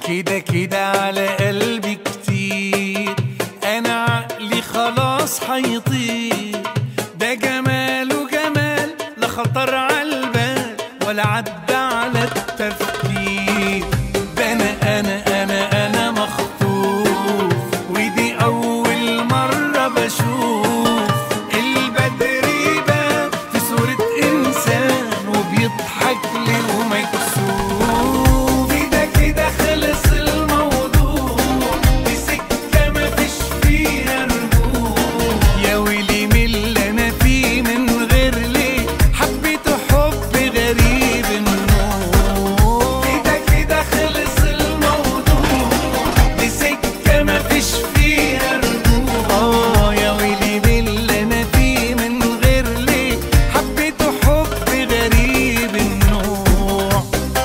كده كده على قلبي كتير، انا عقلي خلاص هيطير. ده جماله جمال لا خطر عالبال ولا عدى على التفكير. ده انا مخطوف، ودي اول مرة بشوف البدر يبان في صورة انسان وبيضحك لي ومكسوف. كده كده خلص الموضوع، دي سكة مفيش فيها رجوع. يا ويلي من اللي انا فيه من غير ليه، حبيته حب غريب النوع. كده كده خلص الموضوع، دي سكة مفيش فيها رجوع. يا ويلي من اللي انا فيه من غير ليه، حبيته حب غريب النوع.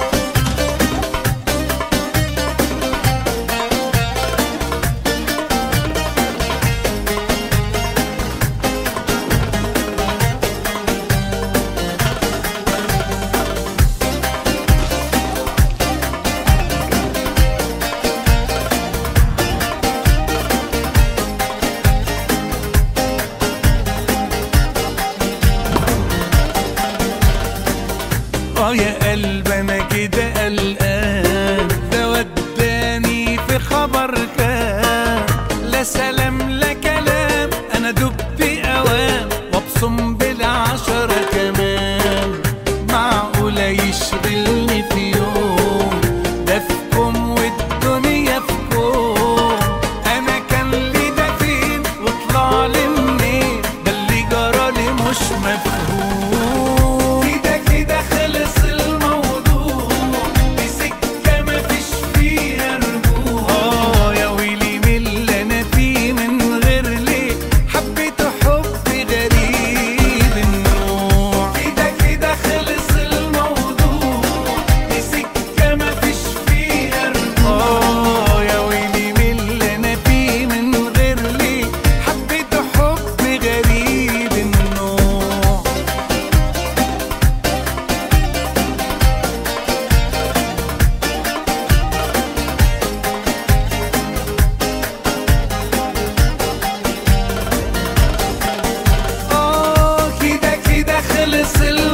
يا قلب انا كده قلقان، ده وداني في خبر كان لا سلام لا كلام. انا دبت اوام وابصم بالعشرة كمان، معقولة يشغلني في يوم؟ ده في كوم والدنيا في كوم. انا كان لي ده فين وطلع لي منين؟ ده اللي جرالي مش مفهوم. خلص